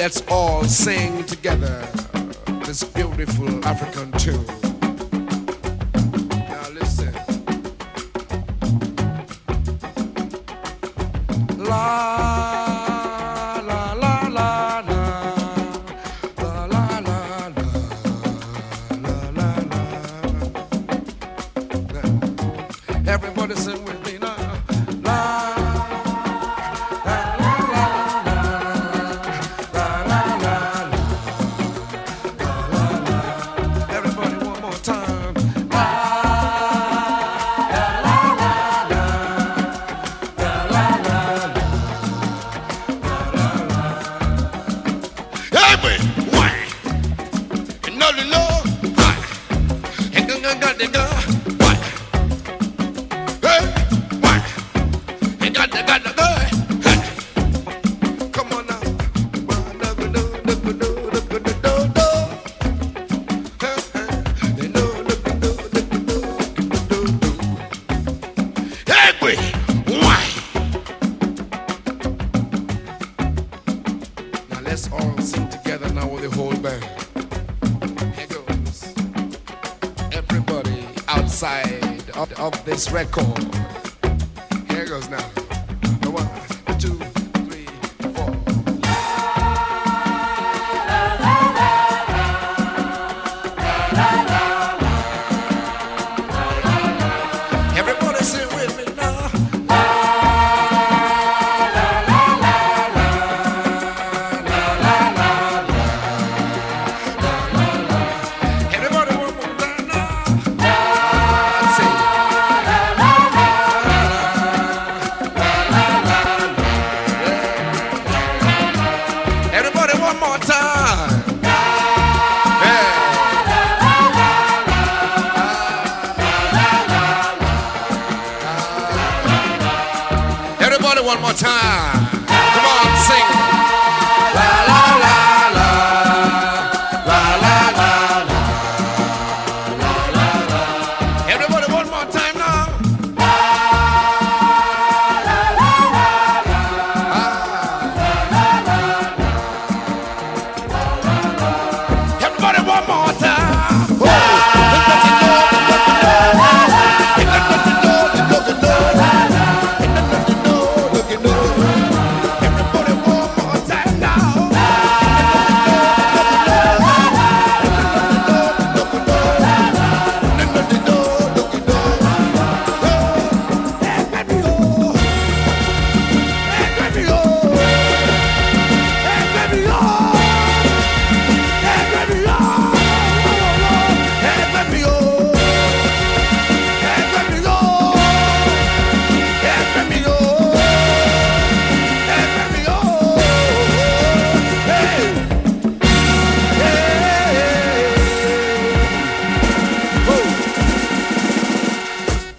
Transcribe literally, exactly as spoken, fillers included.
Let's all sing together this beautiful African tune. Now listen. La la la la la la la la la la la. Everybody sing with me now. La. Let's all sing together now with the whole band. Here goes. Everybody outside of, of this record. Here goes now. One, two, three, four. Everybody sing with me now. One more time. Yeah. Everybody, one more time. Come on, sing.